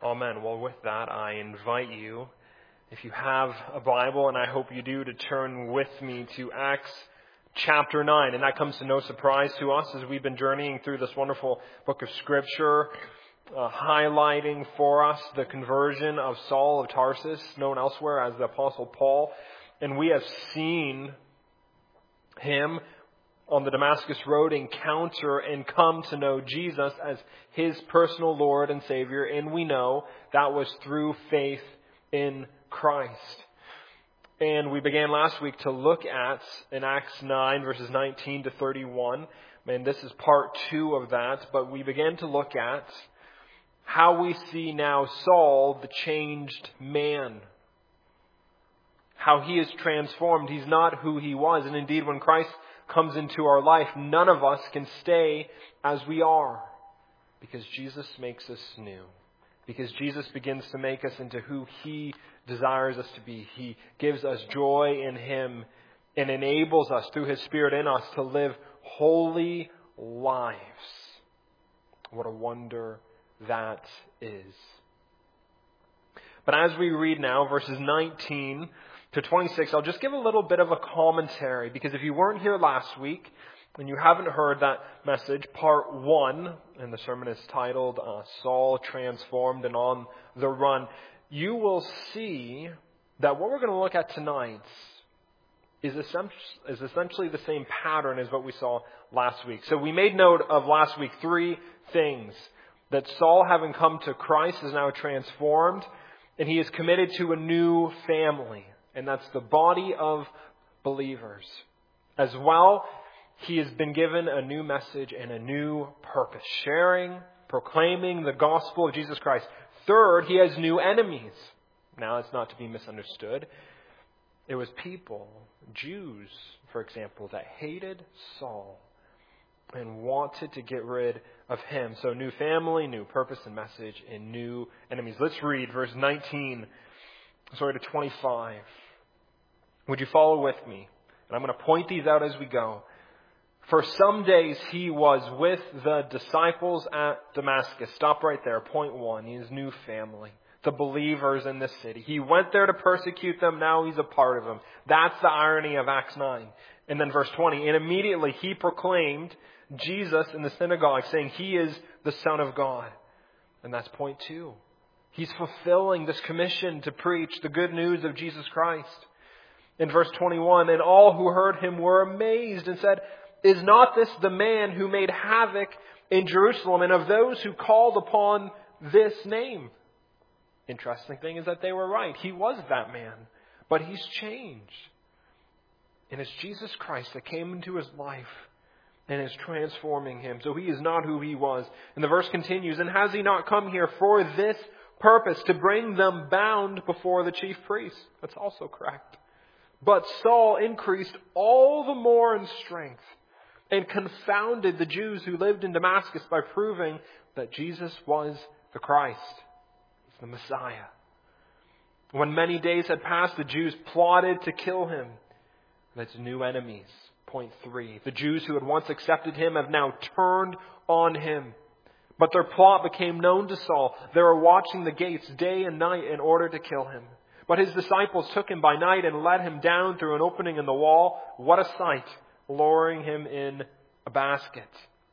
Amen. Well, with that, I invite you, if you have a Bible, and I hope you do, to turn with me to Acts chapter 9. And that comes to no surprise to us as we've been journeying through this wonderful book of Scripture, highlighting for us the conversion of Saul of Tarsus, known elsewhere as the Apostle Paul. And we have seen him on the Damascus Road encounter and come to know Jesus as his personal Lord and Savior. And we know that was through faith in Christ. And we began last week to look at, in Acts 9, verses 19 to 31. And this is part 2 of that. But we began to look at how we see now Saul, the changed man. How he is transformed. He's not who he was. And indeed, when Christ comes into our life, none of us can stay as we are. Because Jesus makes us new. Because Jesus begins to make us into who he desires us to be. He gives us joy in him and enables us through his Spirit in us to live holy lives. What a wonder that is. But as we read now, verses 19 to 26, I'll just give a little bit of a commentary, because if you weren't here last week and you haven't heard that message, part 1, and the sermon is titled Saul Transformed and on the Run, you will see that what we're going to look at tonight is essentially the same pattern as what we saw last week. So we made note of last week 3 things. That Saul, having come to Christ, is now transformed, and he is committed to a new family. And that's the body of believers. As well, he has been given a new message and a new purpose. Sharing, proclaiming the gospel of Jesus Christ. Third, he has new enemies. Now, it's not to be misunderstood. It was people, Jews, for example, that hated Saul and wanted to get rid of him. So new family, new purpose and message, and new enemies. Let's read verse 19 to 25. Would you follow with me? And I'm going to point these out as we go. For some days he was with the disciples at Damascus. Stop right there. Point 1. His new family. The believers in this city. He went there to persecute them. Now he's a part of them. That's the irony of Acts 9. And then verse 20. And immediately he proclaimed Jesus in the synagogue, saying he is the Son of God. And that's point 2. He's fulfilling this commission to preach the good news of Jesus Christ. In verse 21, and all who heard him were amazed and said, is not this the man who made havoc in Jerusalem and of those who called upon this name? Interesting thing is that they were right. He was that man, but he's changed. And it's Jesus Christ that came into his life and is transforming him. So he is not who he was. And the verse continues, and has he not come here for this purpose, to bring them bound before the chief priests? That's also correct. But Saul increased all the more in strength and confounded the Jews who lived in Damascus by proving that Jesus was the Christ, the Messiah. When many days had passed, the Jews plotted to kill him. That's new enemies. Point 3. The Jews who had once accepted him have now turned on him. But their plot became known to Saul. They were watching the gates day and night in order to kill him. But his disciples took him by night and let him down through an opening in the wall. What a sight, lowering him in a basket.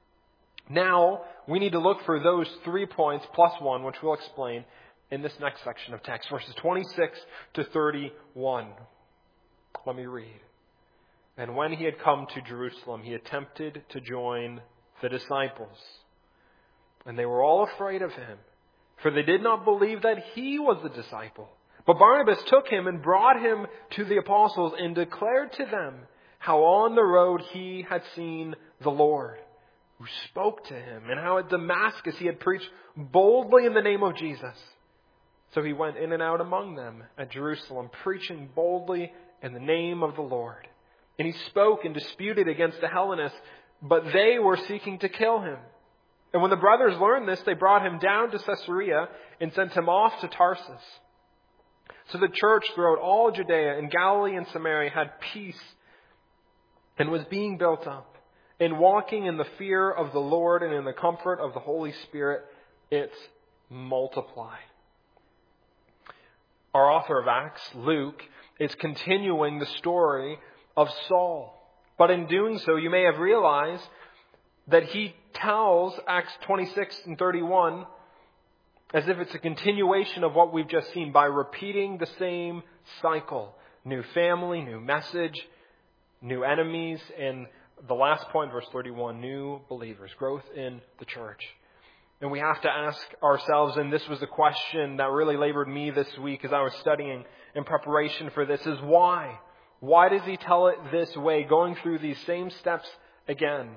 Now, we need to look for those 3 points plus 1, which we'll explain in this next section of text, verses 26 to 31. Let me read. And when he had come to Jerusalem, he attempted to join the disciples. And they were all afraid of him, for they did not believe that he was the disciple. But Barnabas took him and brought him to the apostles and declared to them how on the road he had seen the Lord, who spoke to him, and how at Damascus he had preached boldly in the name of Jesus. So he went in and out among them at Jerusalem, preaching boldly in the name of the Lord. And he spoke and disputed against the Hellenists, but they were seeking to kill him. And when the brothers learned this, they brought him down to Caesarea and sent him off to Tarsus. So the church throughout all Judea and Galilee and Samaria had peace and was being built up. And walking in the fear of the Lord and in the comfort of the Holy Spirit, it multiplied. Our author of Acts, Luke, is continuing the story of Saul. But in doing so, you may have realized that he tells Acts 26 and 31 as if it's a continuation of what we've just seen by repeating the same cycle. New family, new message, new enemies, and the last point, verse 31, new believers, growth in the church. And we have to ask ourselves, and this was the question that really labored me this week as I was studying in preparation for this, is why? Why does he tell it this way, going through these same steps again?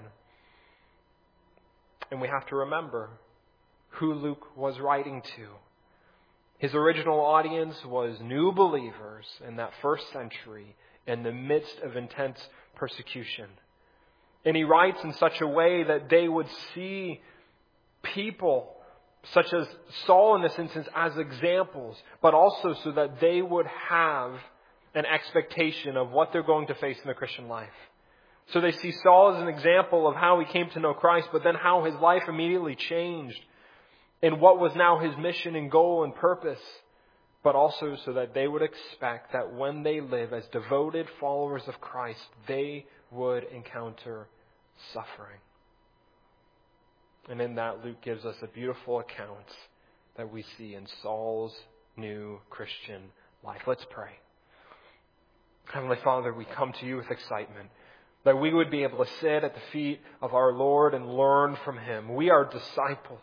And we have to remember who Luke was writing to. His original audience was new believers in that first century in the midst of intense persecution. And he writes in such a way that they would see people such as Saul in this instance as examples, but also so that they would have an expectation of what they're going to face in the Christian life. So they see Saul as an example of how he came to know Christ, but then how his life immediately changed and what was now his mission and goal and purpose, but also so that they would expect that when they live as devoted followers of Christ, they would encounter suffering. And in that, Luke gives us a beautiful account that we see in Saul's new Christian life. Let's pray. Heavenly Father, we come to you with excitement that we would be able to sit at the feet of our Lord and learn from him. We are disciples.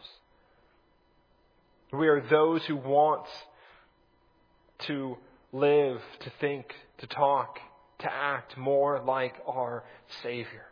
We are those who want to live, to think, to talk, to act more like our Savior.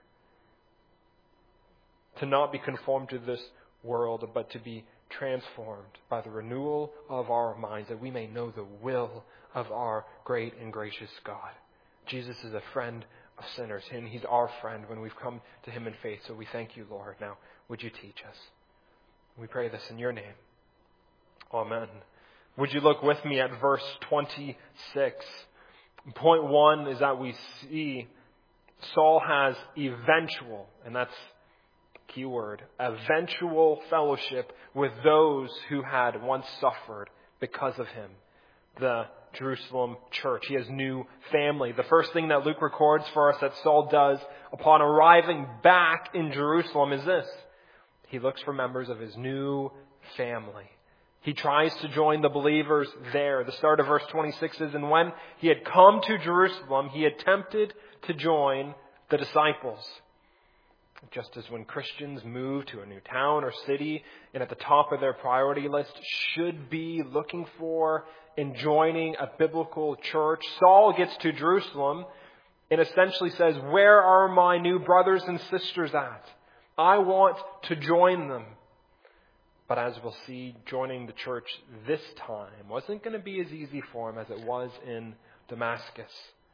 To not be conformed to this world, but to be transformed by the renewal of our minds, that we may know the will of our great and gracious God. Jesus is a friend of sinners, and he's our friend when we've come to him in faith. So we thank you, Lord. Now, would you teach us? We pray this in your name. Amen. Would you look with me at verse 26? Point 1 is that we see Saul has eventual, and that's key word, eventual fellowship with those who had once suffered because of him. The Jerusalem church. He has new family. The first thing that Luke records for us that Saul does upon arriving back in Jerusalem is this. He looks for members of his new family. He tries to join the believers there. The start of verse 26 is, and when he had come to Jerusalem, he attempted to join the disciples. Just as when Christians move to a new town or city and at the top of their priority list should be looking for and joining a biblical church, Saul gets to Jerusalem and essentially says, where are my new brothers and sisters at? I want to join them. But as we'll see, joining the church this time wasn't going to be as easy for him as it was in Damascus.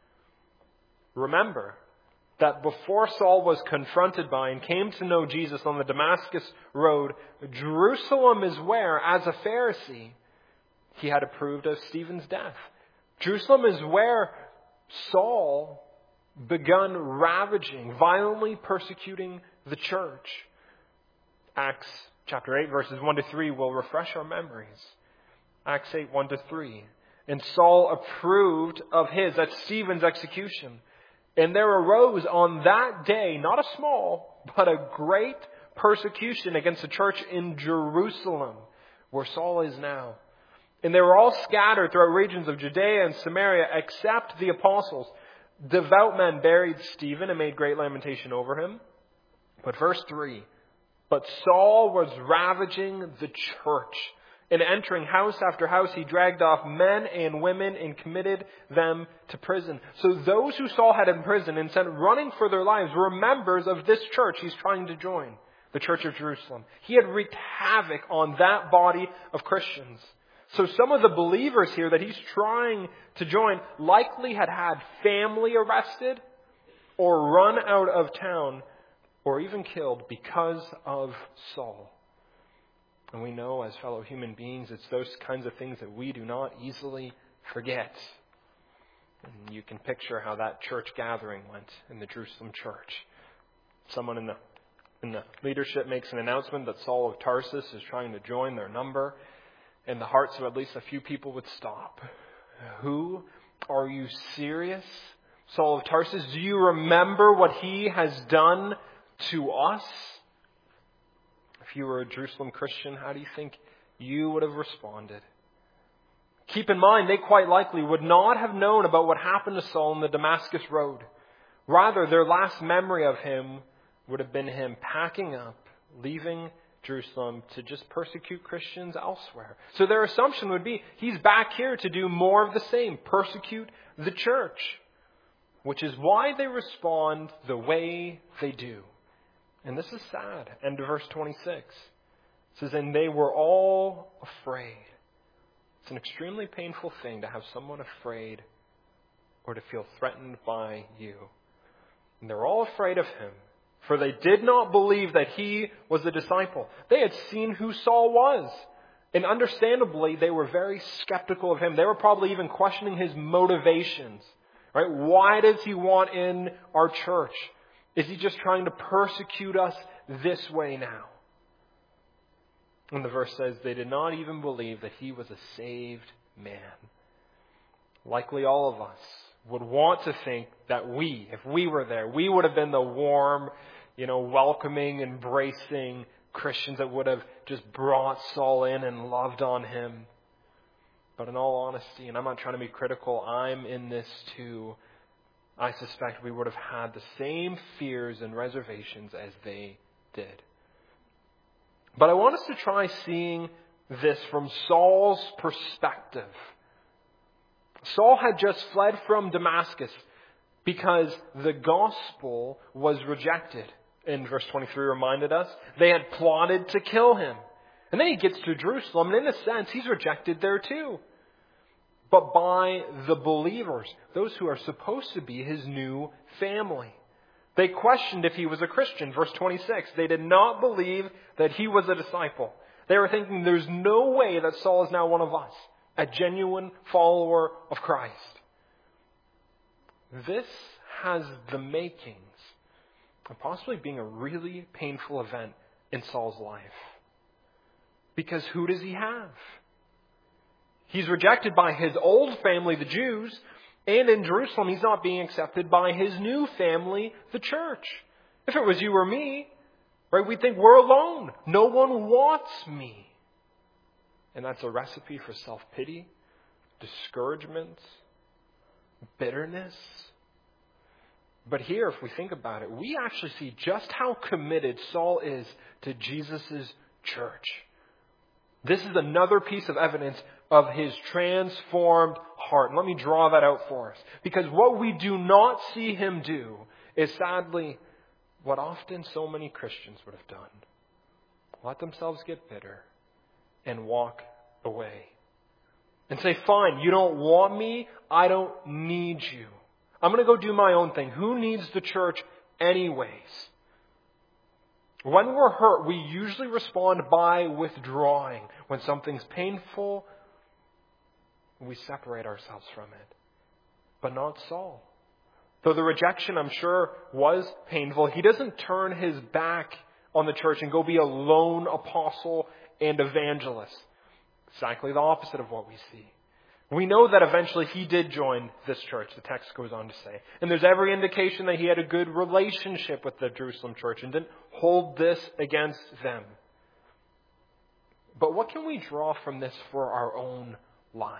Remember that before Saul was confronted by and came to know Jesus on the Damascus road, Jerusalem is where, as a Pharisee, he had approved of Stephen's death. Jerusalem is where Saul begun ravaging, violently persecuting the church. Acts chapter 8, verses 1 to 3 will refresh our memories. Acts 8, 1 to 3. And Saul approved of that's Stephen's execution. And there arose on that day, not a small, but a great persecution against the church in Jerusalem, where Saul is now. And they were all scattered throughout regions of Judea and Samaria, except the apostles. Devout men buried Stephen and made great lamentation over him. But verse 3, but Saul was ravaging the church, and entering house after house, he dragged off men and women and committed them to prison. So those who Saul had imprisoned and sent running for their lives were members of this church he's trying to join, the Church of Jerusalem. He had wreaked havoc on that body of Christians. So some of the believers here that he's trying to join likely had family arrested or run out of town or even killed because of Saul. And we know as fellow human beings, it's those kinds of things that we do not easily forget. And you can picture how that church gathering went in the Jerusalem church. Someone in the leadership makes an announcement that Saul of Tarsus is trying to join their number, and the hearts of at least a few people would stop. Who? Are you serious? Saul of Tarsus, do you remember what he has done to us? If you were a Jerusalem Christian, how do you think you would have responded? Keep in mind, they quite likely would not have known about what happened to Saul on the Damascus road. Rather, their last memory of him would have been him packing up, leaving Jerusalem to just persecute Christians elsewhere. So their assumption would be, he's back here to do more of the same, persecute the church. Which is why they respond the way they do. And this is sad. End of verse 26. It says, and they were all afraid. It's an extremely painful thing to have someone afraid or to feel threatened by you. And they're all afraid of him, for they did not believe that he was a disciple. They had seen who Saul was. And understandably, they were very skeptical of him. They were probably even questioning his motivations. Right? Why does he want in our church? Is he just trying to persecute us this way now? And the verse says they did not even believe that he was a saved man. Likely all of us would want to think that if we were there, we would have been the warm, welcoming, embracing Christians that would have just brought Saul in and loved on him. But in all honesty, and I'm not trying to be critical, I'm in this too. I suspect we would have had the same fears and reservations as they did. But I want us to try seeing this from Saul's perspective. Saul had just fled from Damascus because the gospel was rejected. In verse 23 reminded us, they had plotted to kill him. And then he gets to Jerusalem, and in a sense, he's rejected there too. But by the believers, those who are supposed to be his new family. They questioned if he was a Christian. Verse 26, they did not believe that he was a disciple. They were thinking there's no way that Saul is now one of us, a genuine follower of Christ. This has the makings of possibly being a really painful event in Saul's life. Because who does he have? He's rejected by his old family, the Jews, and in Jerusalem he's not being accepted by his new family, the church. If it was you or me, right, we'd think we're alone. No one wants me. And that's a recipe for self-pity, discouragement, bitterness. But here, if we think about it, we actually see just how committed Saul is to Jesus' church. This is another piece of evidence of his transformed heart. And let me draw that out for us. Because what we do not see him do is sadly what often so many Christians would have done. Let themselves get bitter and walk away. And say, fine, you don't want me, I don't need you. I'm going to go do my own thing. Who needs the church anyways? When we're hurt, we usually respond by withdrawing. When something's painful, we separate ourselves from it. But not Saul. Though the rejection, I'm sure, was painful, he doesn't turn his back on the church and go be a lone apostle and evangelist. Exactly the opposite of what we see. We know that eventually he did join this church, the text goes on to say. And there's every indication that he had a good relationship with the Jerusalem church and didn't hold this against them. But what can we draw from this for our own lives?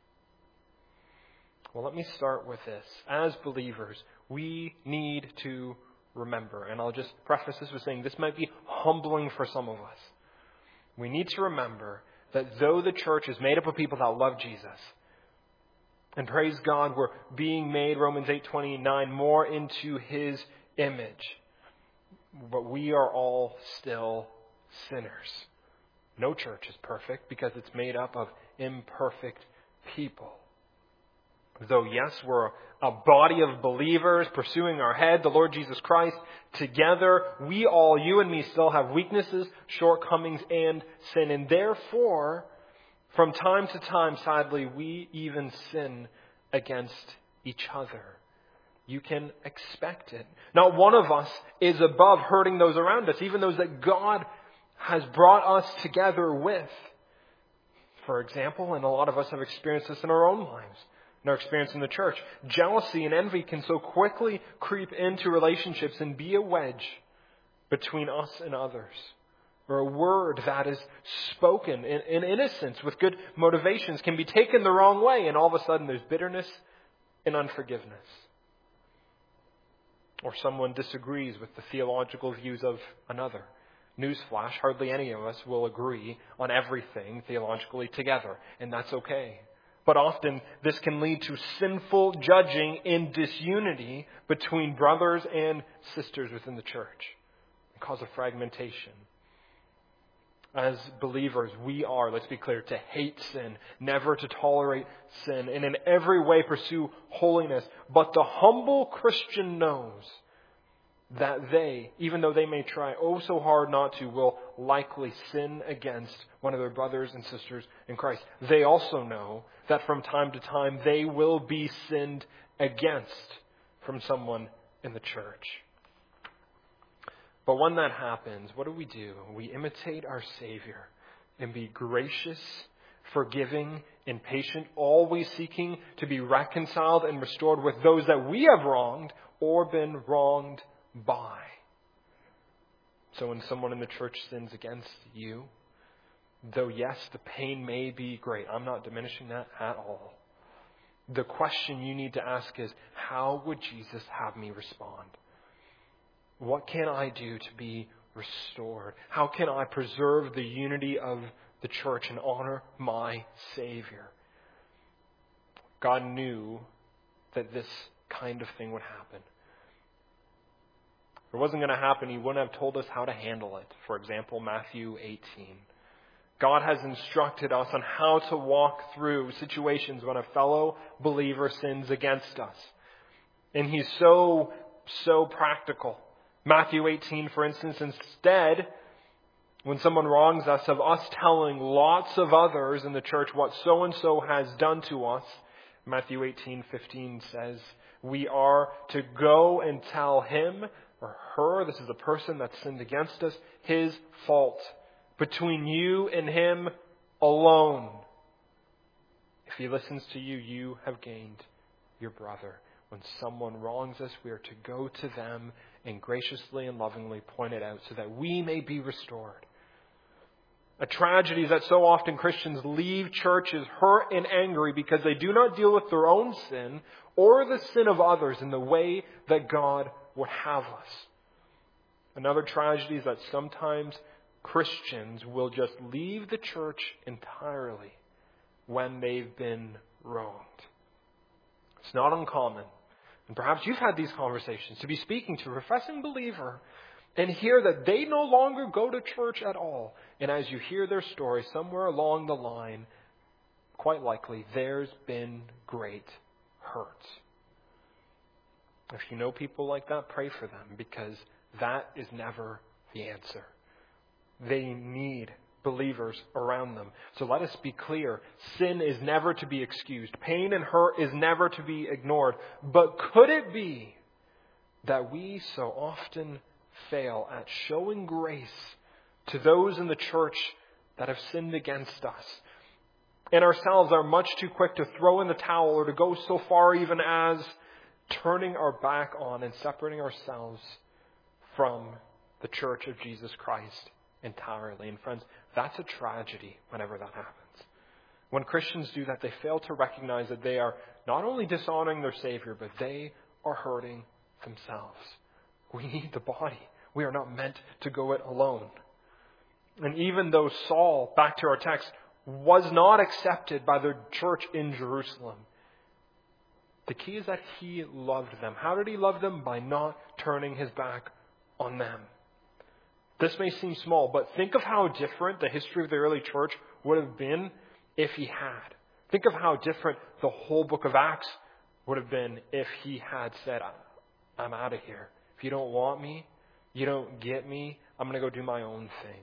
Well, let me start with this. As believers, we need to remember, and I'll just preface this with saying this might be humbling for some of us. We need to remember that though the church is made up of people that love Jesus, and praise God, we're being made, Romans 8:29, more into his image. But we are all still sinners. No church is perfect because it's made up of imperfect people. Though, yes, we're a body of believers pursuing our head, the Lord Jesus Christ, together, we all, you and me, still have weaknesses, shortcomings, and sin. And therefore, from time to time, sadly, we even sin against each other. You can expect it. Not one of us is above hurting those around us, even those that God has brought us together with. for example, and a lot of us have experienced this in our own lives, in our experience in the church. Jealousy and envy can so quickly creep into relationships and be a wedge between us and others. Or a word that is spoken in innocence with good motivations can be taken the wrong way, and all of a sudden there's bitterness and unforgiveness. Or someone disagrees with the theological views of another. Newsflash, hardly any of us will agree on everything theologically together, and that's okay. But often this can lead to sinful judging and disunity between brothers and sisters within the church and cause a fragmentation. As believers, we are, let's be clear, to hate sin, never to tolerate sin, and in every way pursue holiness. But the humble Christian knows that they, even though they may try oh so hard not to, will likely sin against one of their brothers and sisters in Christ. They also know that from time to time they will be sinned against from someone in the church. But when that happens, what do? We imitate our Savior and be gracious, forgiving, and patient, always seeking to be reconciled and restored with those that we have wronged or been wronged by. So when someone in the church sins against you, though yes, the pain may be great, I'm not diminishing that at all. The question you need to ask is, how would Jesus have me respond? What can I do to be restored? How can I preserve the unity of the church and honor my Savior? God knew that this kind of thing would happen. If it wasn't going to happen, He wouldn't have told us how to handle it. For example, Matthew 18. God has instructed us on how to walk through situations when a fellow believer sins against us. And He's so practical. Matthew 18, for instance, instead, when someone wrongs us, of us telling lots of others in the church what so-and-so has done to us, Matthew 18:15 says, we are to go and tell him or her, this is the person that sinned against us, his fault. Between you and him alone. If he listens to you, you have gained your brother. When someone wrongs us, we are to go to them and graciously and lovingly point it out so that we may be restored. A tragedy is that so often Christians leave churches hurt and angry because they do not deal with their own sin or the sin of others in the way that God would have us. Another tragedy is that sometimes Christians will just leave the church entirely when they've been wronged. It's not uncommon. And perhaps you've had these conversations to be speaking to a professing believer and hear that they no longer go to church at all. And as you hear their story, somewhere along the line, quite likely, there's been great hurt. If you know people like that, pray for them, because that is never the answer. They need believers around them. So let us be clear. Sin is never to be excused. Pain and hurt is never to be ignored. But could it be that we so often fail at showing grace to those in the church that have sinned against us, and ourselves are much too quick to throw in the towel or to go so far even as turning our back on and separating ourselves from the church of Jesus Christ entirely? And friends, that's a tragedy whenever that happens. When Christians do that, they fail to recognize that they are not only dishonoring their Savior, but they are hurting themselves. We need the body. We are not meant to go it alone. And even though Saul, back to our text, was not accepted by the church in Jerusalem, the key is that he loved them. How did he love them? By not turning his back on them. This may seem small, but think of how different the history of the early church would have been if he had. Think of how different the whole book of Acts would have been if he had said, I'm out of here. If you don't want me, you don't get me, I'm going to go do my own thing.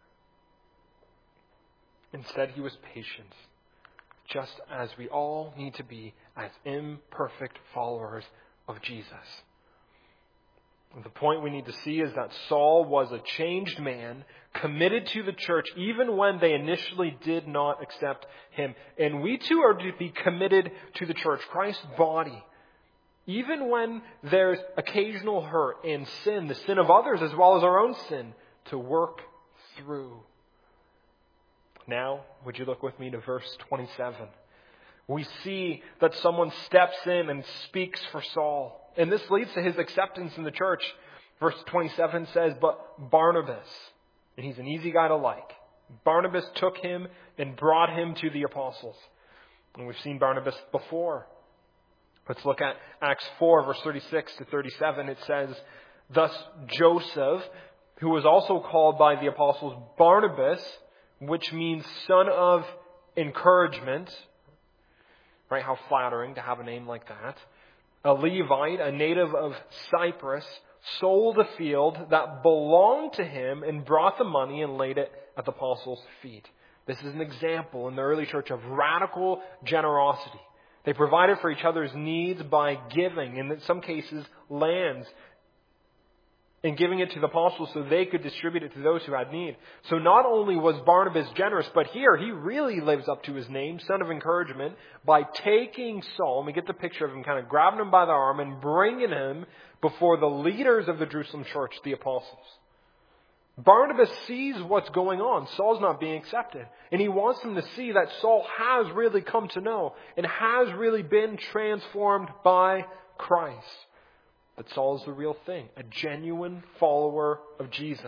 Instead, he was patient, just as we all need to be as imperfect followers of Jesus. The point we need to see is that Saul was a changed man, committed to the church, even when they initially did not accept him. And we too are to be committed to the church, Christ's body. Even when there's occasional hurt and sin, the sin of others as well as our own sin, to work through. Now, would you look with me to verse 27? We see that someone steps in and speaks for Saul. And this leads to his acceptance in the church. Verse 27 says, but Barnabas, and he's an easy guy to like, Barnabas took him and brought him to the apostles. And we've seen Barnabas before. Let's look at Acts 4, verse 36 to 37. It says, thus Joseph, who was also called by the apostles Barnabas, which means son of encouragement. Right? How flattering to have a name like that. A Levite, a native of Cyprus, sold a field that belonged to him and brought the money and laid it at the apostles' feet. This is an example in the early church of radical generosity. They provided for each other's needs by giving, and in some cases, lands, and giving it to the apostles so they could distribute it to those who had need. So not only was Barnabas generous, but here he really lives up to his name, son of encouragement, by taking Saul, and we get the picture of him kind of grabbing him by the arm and bringing him before the leaders of the Jerusalem church, the apostles. Barnabas sees what's going on. Saul's not being accepted. And he wants them to see that Saul has really come to know and has really been transformed by Christ. That Saul is the real thing, a genuine follower of Jesus.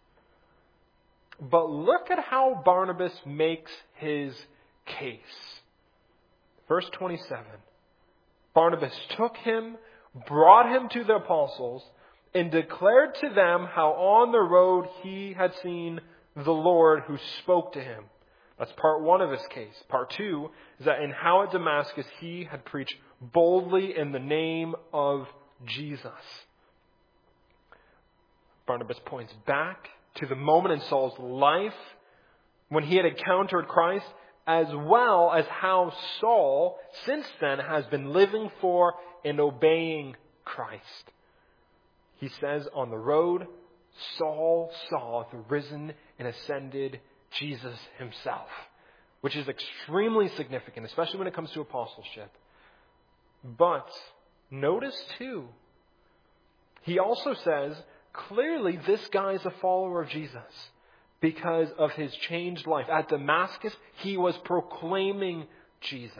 But look at how Barnabas makes his case. Verse 27. Barnabas took him, brought him to the apostles, and declared to them how on the road he had seen the Lord who spoke to him. That's part one of his case. Part two is that in how at Damascus he had preached boldly in the name of Jesus. Barnabas points back to the moment in Saul's life when he had encountered Christ, as well as how Saul since then has been living for and obeying Christ. He says on the road, Saul saw the risen and ascended Jesus himself, which is extremely significant, especially when it comes to apostleship. But notice too, he also says, clearly this guy's a follower of Jesus because of his changed life. At Damascus, he was proclaiming Jesus.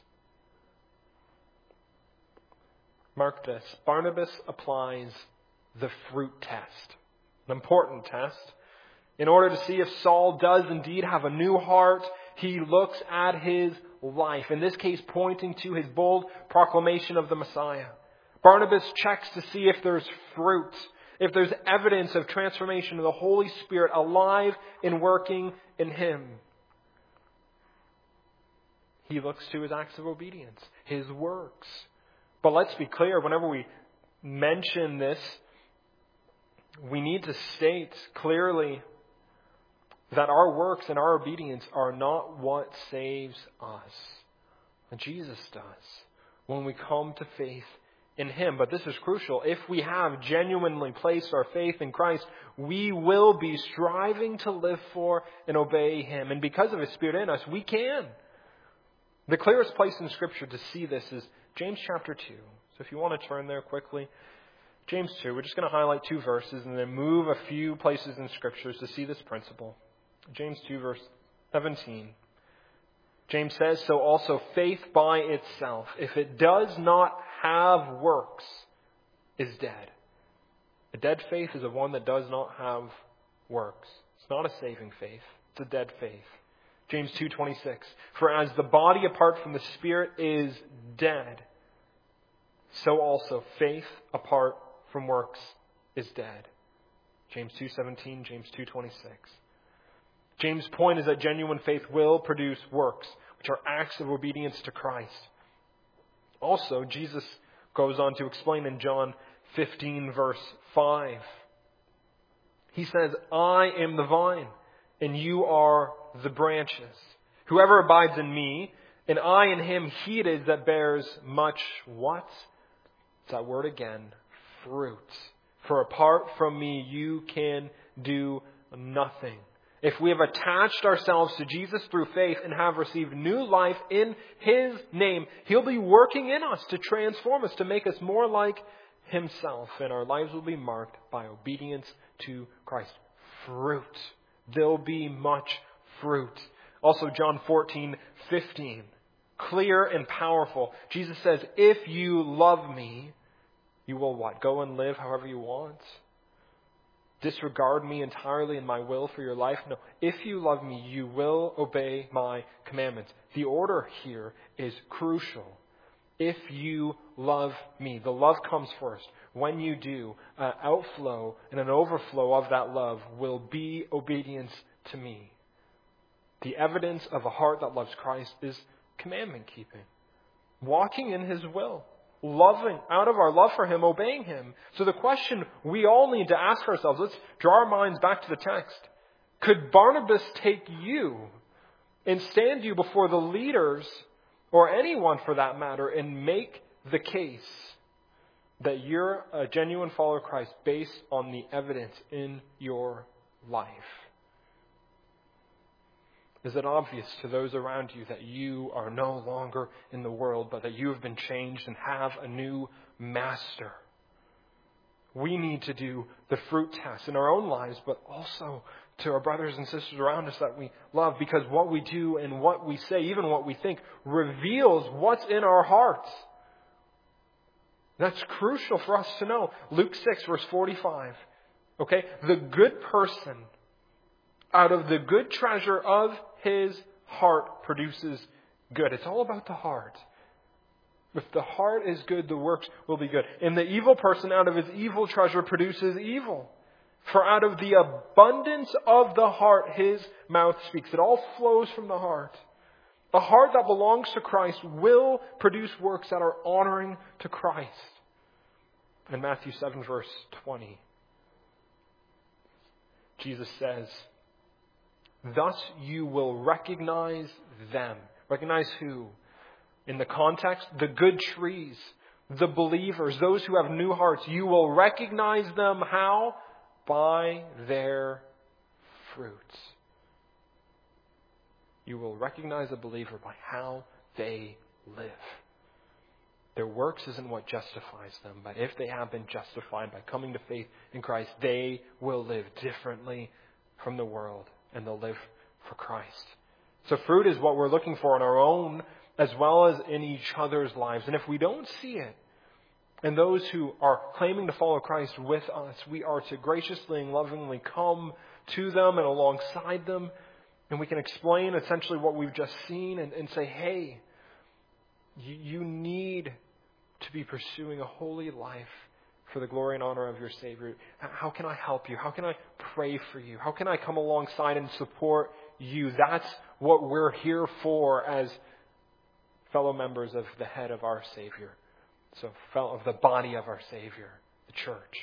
Mark this. Barnabas applies the fruit test, an important test. In order to see if Saul does indeed have a new heart, he looks at his life, in this case pointing to his bold proclamation of the Messiah. Barnabas checks to see if there's fruit, if there's evidence of transformation of the Holy Spirit alive and working in him. He looks to his acts of obedience, his works. But let's be clear, whenever we mention this, we need to state clearly that our works and our obedience are not what saves us. And Jesus does when we come to faith in Him. But this is crucial. If we have genuinely placed our faith in Christ, we will be striving to live for and obey Him. And because of His Spirit in us, we can. The clearest place in Scripture to see this is James chapter 2. So if you want to turn there quickly, James 2, we're just going to highlight 2 verses and then move a few places in Scriptures to see this principle. James 2 verse 17. James says, so also faith by itself, if it does not have works, is dead. A dead faith is a one that does not have works. It's not a saving faith. It's a dead faith. James 2:26. For as the body apart from the Spirit is dead, so also faith apart from works is dead. James 2:17, James 2:26. James' point is that genuine faith will produce works, which are acts of obedience to Christ. Also, Jesus goes on to explain in John 15, verse 5. He says, I am the vine, and you are the branches. Whoever abides in me, and I in him, he it is that bears much what? It's that word again, fruit. For apart from me, you can do nothing. If we have attached ourselves to Jesus through faith and have received new life in His name, He'll be working in us to transform us, to make us more like Himself. And our lives will be marked by obedience to Christ. Fruit. There'll be much fruit. Also, John 14:15. Clear and powerful. Jesus says, if you love me, you will what? Go and live however you want? Disregard me entirely in my will for your life? No. If you love me, you will obey my commandments. The order here is crucial. If you love me, the love comes first. When you do, an outflow and an overflow of that love will be obedience to me. The evidence of a heart that loves Christ is commandment keeping. Walking in His will. Loving, out of our love for Him, obeying Him. So the question we all need to ask ourselves, let's draw our minds back to the text. Could Barnabas take you and stand you before the leaders, or anyone for that matter, and make the case that you're a genuine follower of Christ based on the evidence in your life? Is it obvious to those around you that you are no longer in the world, but that you have been changed and have a new master? We need to do the fruit test in our own lives, but also to our brothers and sisters around us that we love, because what we do and what we say, even what we think, reveals what's in our hearts. That's crucial for us to know. Luke 6, verse 45. Okay? The good person, out of the good treasure of his heart, produces good. It's all about the heart. If the heart is good, the works will be good. And the evil person, out of his evil treasure, produces evil. For out of the abundance of the heart, his mouth speaks. It all flows from the heart. The heart that belongs to Christ will produce works that are honoring to Christ. In Matthew 7, verse 20, Jesus says, "Thus you will recognize them." Recognize who? In the context, the good trees, the believers, those who have new hearts. You will recognize them how? By their fruits. You will recognize a believer by how they live. Their works isn't what justifies them, but if they have been justified by coming to faith in Christ, they will live differently from the world, and they'll live for Christ. So fruit is what we're looking for in our own as well as in each other's lives. And if we don't see it in those who are claiming to follow Christ with us, we are to graciously and lovingly come to them and alongside them. And we can explain essentially what we've just seen and say, hey, you need to be pursuing a holy life for the glory and honor of your Savior. How can I help you? How can I pray for you? How can I come alongside and support you? That's what we're here for as fellow members of the head of our Savior. So of the body of our Savior, the church.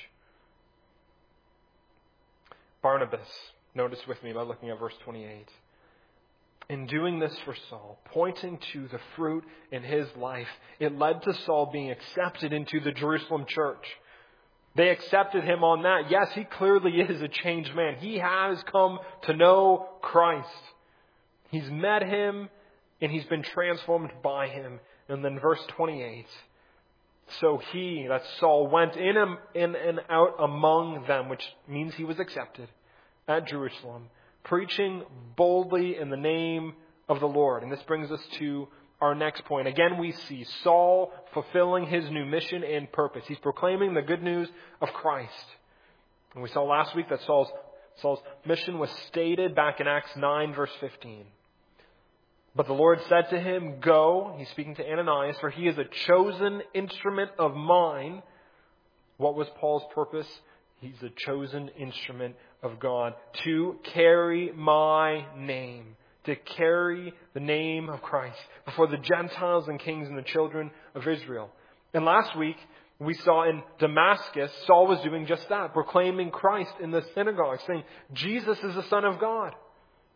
Barnabas, notice with me by looking at verse 28. In doing this for Saul, pointing to the fruit in his life, it led to Saul being accepted into the Jerusalem church. They accepted him on that. Yes, he clearly is a changed man. He has come to know Christ. He's met him and he's been transformed by him. And then verse 28. So he, that's Saul, went in and out among them, which means he was accepted at Jerusalem, preaching boldly in the name of the Lord. And this brings us to our next point. Again, we see Saul fulfilling his new mission and purpose. He's proclaiming the good news of Christ. And we saw last week that Saul's mission was stated back in Acts 9, verse 15. But the Lord said to him, "Go," he's speaking to Ananias, "for he is a chosen instrument of mine." What was Paul's purpose? He's a chosen instrument of God to carry my name, to carry the name of Christ before the Gentiles and kings and the children of Israel. And last week, we saw in Damascus, Saul was doing just that, proclaiming Christ in the synagogue, saying, Jesus is the Son of God.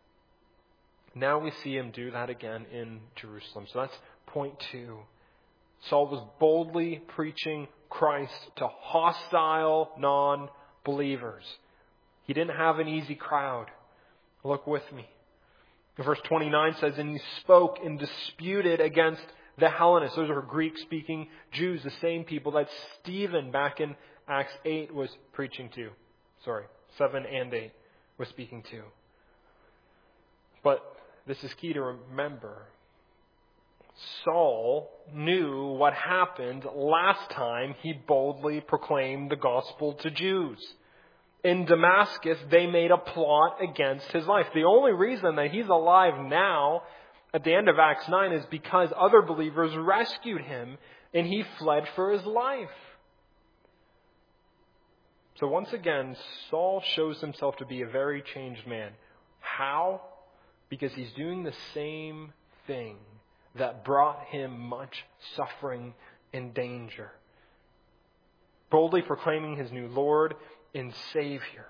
Now we see him do that again in Jerusalem. So that's point 2. Saul was boldly preaching Christ to hostile non-believers. He didn't have an easy crowd. Look with me. Verse 29 says, and he spoke and disputed against the Hellenists. Those are Greek-speaking Jews, the same people that Stephen back in Acts 8 was preaching to. 7 and 8 was speaking to. But this is key to remember. Saul knew what happened last time he boldly proclaimed the gospel to Jews. In Damascus, they made a plot against his life. The only reason that he's alive now, at the end of Acts 9, is because other believers rescued him and he fled for his life. So once again, Saul shows himself to be a very changed man. How? Because he's doing the same thing that brought him much suffering and danger. Boldly proclaiming his new Lord and Savior.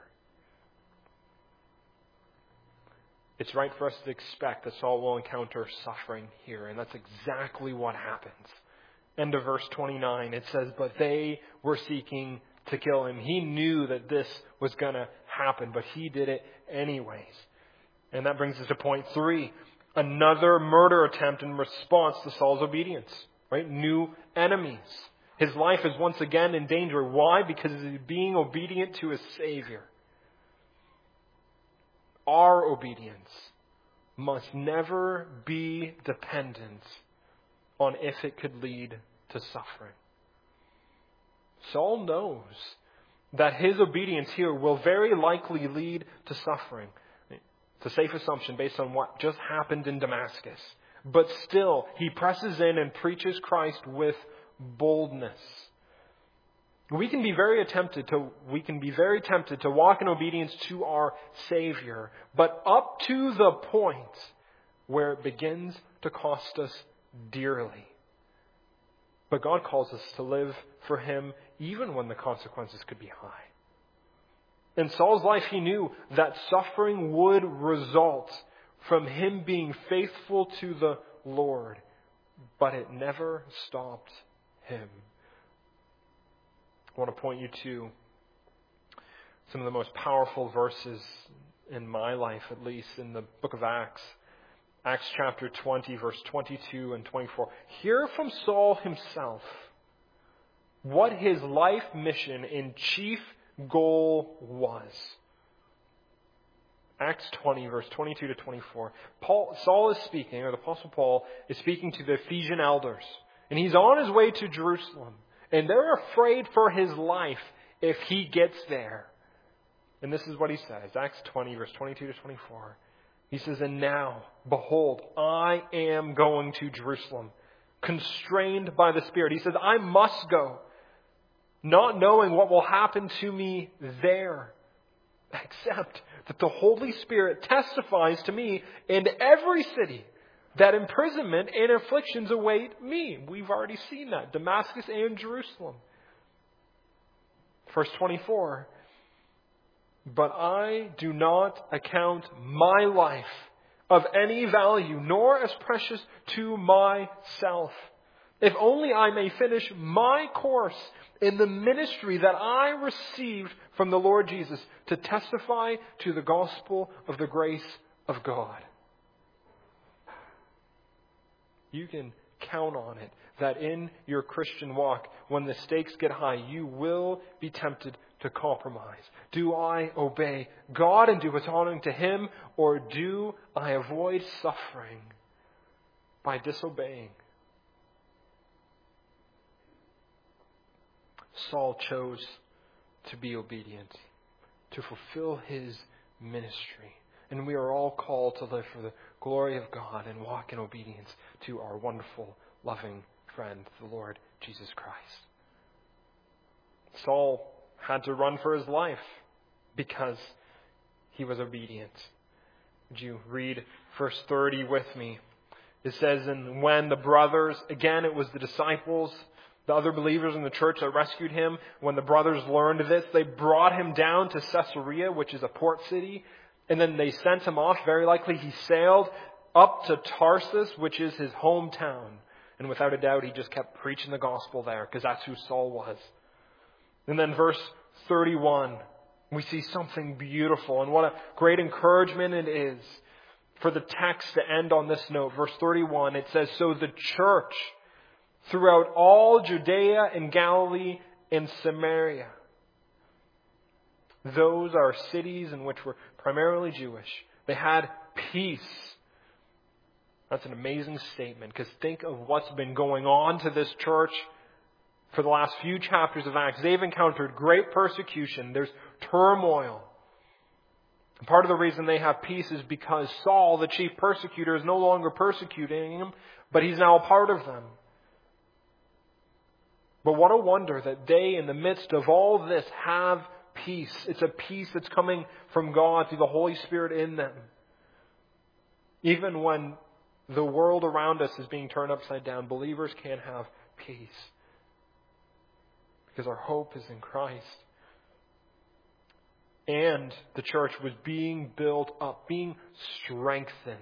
It's right for us to expect that Saul will encounter suffering here, and that's exactly what happens. End of verse 29, it says, but they were seeking to kill him. He knew that this was going to happen, but he did it anyways. And that brings us to point 3. Another murder attempt in response to Saul's obedience. Right? New enemies. His life is once again in danger. Why? Because he's being obedient to his Savior. Our obedience must never be dependent on if it could lead to suffering. Saul knows that his obedience here will very likely lead to suffering. It's a safe assumption based on what just happened in Damascus. But still, he presses in and preaches Christ with boldness. We can be very tempted to walk in obedience to our Savior, but up to the point where it begins to cost us dearly. But God calls us to live for Him even when the consequences could be high. In Saul's life, he knew that suffering would result from him being faithful to the Lord, but it never stopped him. I want to point you to some of the most powerful verses in my life, at least, in the book of Acts. Acts chapter 20, verse 22 and 24. Hear from Saul himself what his life mission and chief goal was. Acts 20, verse 22 to 24. Saul is speaking, or the Apostle Paul is speaking to the Ephesian elders. And he's on his way to Jerusalem. And they're afraid for his life if he gets there. And this is what he says. Acts 20, verse 22 to 24. He says, and now, behold, I am going to Jerusalem, constrained by the Spirit. He says, I must go, not knowing what will happen to me there, except that the Holy Spirit testifies to me in every city that imprisonment and afflictions await me. We've already seen that. Damascus and Jerusalem. Verse 24. But I do not account my life of any value, nor as precious to myself, if only I may finish my course in the ministry that I received from the Lord Jesus, to testify to the gospel of the grace of God. You can count on it that in your Christian walk, when the stakes get high, you will be tempted to compromise. Do I obey God and do what's honoring to Him, or do I avoid suffering by disobeying? Saul chose to be obedient, to fulfill his ministry. And we are all called to live for the glory of God and walk in obedience to our wonderful, loving friend, the Lord Jesus Christ. Saul had to run for his life because he was obedient. Would you read verse 30 with me? It says, and when the brothers, again it was the disciples, the other believers in the church that rescued him, when the brothers learned this, they brought him down to Caesarea, which is a port city, and then they sent him off. Very likely he sailed up to Tarsus, which is his hometown. And without a doubt, he just kept preaching the gospel there because that's who Saul was. And then verse 31, we see something beautiful. And what a great encouragement it is for the text to end on this note. Verse 31, it says, "So the church throughout all Judea and Galilee and Samaria." Those are cities in which were primarily Jewish. They had peace. That's an amazing statement, because think of what's been going on to this church for the last few chapters of Acts. They've encountered great persecution. There's turmoil. And part of the reason they have peace is because Saul, the chief persecutor, is no longer persecuting them, but he's now a part of them. But what a wonder that they, in the midst of all this, have peace. It's a peace that's coming from God through the Holy Spirit in them. Even when the world around us is being turned upside down, believers can have peace. Because our hope is in Christ. And the church was being built up, being strengthened.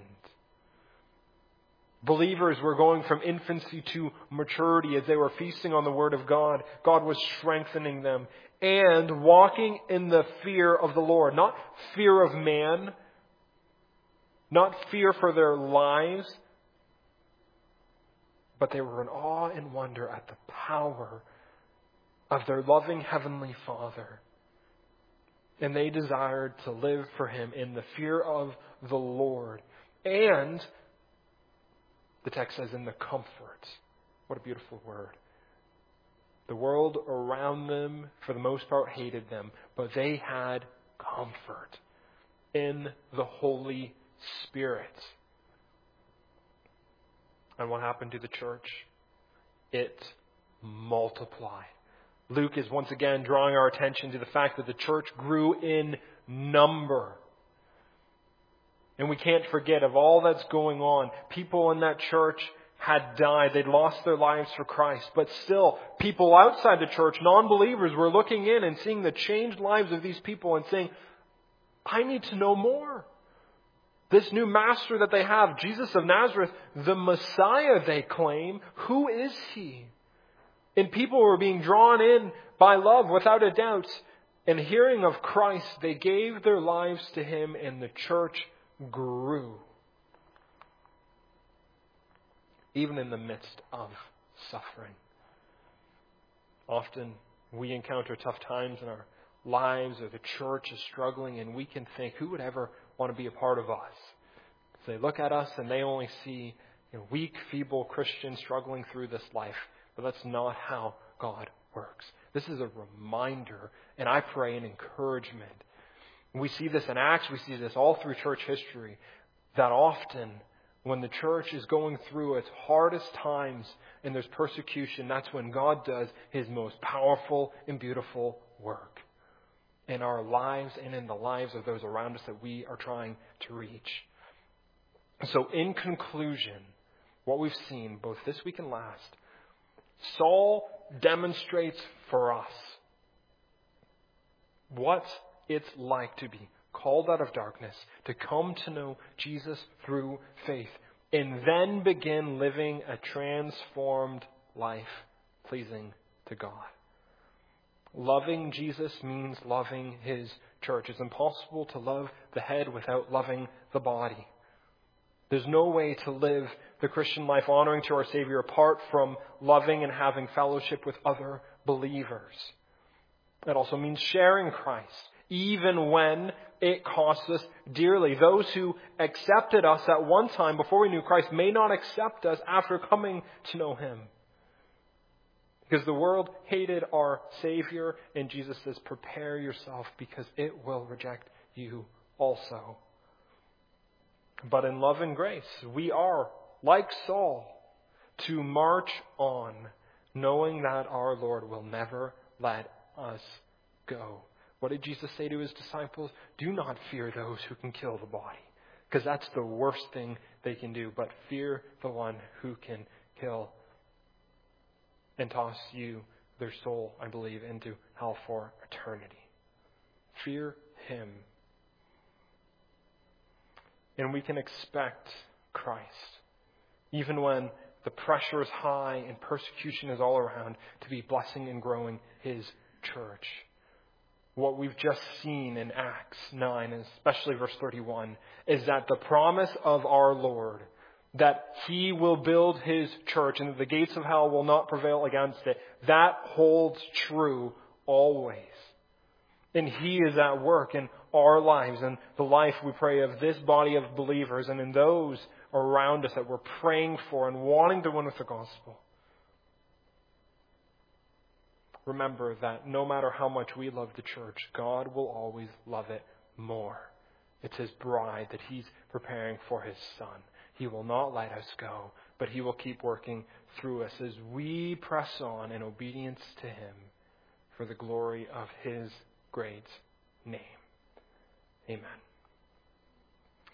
Believers were going from infancy to maturity as they were feasting on the Word of God. God was strengthening them and walking in the fear of the Lord. Not fear of man, not fear for their lives, but they were in awe and wonder at the power of their loving Heavenly Father. And they desired to live for Him in the fear of the Lord. And the text says in the comfort. What a beautiful word. The world around them, for the most part, hated them, but they had comfort in the Holy Spirit. And what happened to the church? It multiplied. Luke is once again drawing our attention to the fact that the church grew in number. And we can't forget of all that's going on. People in that church had died. They'd lost their lives for Christ. But still, people outside the church, non-believers, were looking in and seeing the changed lives of these people and saying, I need to know more. This new master that they have, Jesus of Nazareth, the Messiah they claim, who is He? And people were being drawn in by love without a doubt. And hearing of Christ, they gave their lives to Him, and the church grew. Even in the midst of suffering. Often we encounter tough times in our lives, or the church is struggling, and we can think, who would ever want to be a part of us? They look at us and they only see weak, feeble Christians struggling through this life. But that's not how God works. This is a reminder, and I pray an encouragement. We see this in Acts, we see this all through church history, that often when the church is going through its hardest times and there's persecution, that's when God does His most powerful and beautiful work in our lives and in the lives of those around us that we are trying to reach. So in conclusion, what we've seen both this week and last, Saul demonstrates for us what it's like to be called out of darkness, to come to know Jesus through faith, and then begin living a transformed life pleasing to God. Loving Jesus means loving His church. It's impossible to love the head without loving the body. There's no way to live the Christian life honoring to our Savior apart from loving and having fellowship with other believers. It also means sharing Christ, even when it costs us dearly. Those who accepted us at one time before we knew Christ may not accept us after coming to know Him. Because the world hated our Savior, and Jesus says, prepare yourself because it will reject you also. But in love and grace, we are, like Saul, to march on, knowing that our Lord will never let us go. What did Jesus say to His disciples? Do not fear those who can kill the body, because that's the worst thing they can do, but fear the one who can kill and toss you, their soul, I believe, into hell for eternity. Fear Him. And we can expect Christ, even when the pressure is high and persecution is all around, to be blessing and growing His church. What we've just seen in Acts 9, and especially verse 31, is that the promise of our Lord, that He will build His church and that the gates of hell will not prevail against it, that holds true always. And He is at work in our lives and the life, we pray, of this body of believers and in those around us that we're praying for and wanting to win with the gospel. Remember that no matter how much we love the church, God will always love it more. It's His bride that He's preparing for His Son. He will not let us go, but He will keep working through us as we press on in obedience to Him for the glory of His great name. Amen.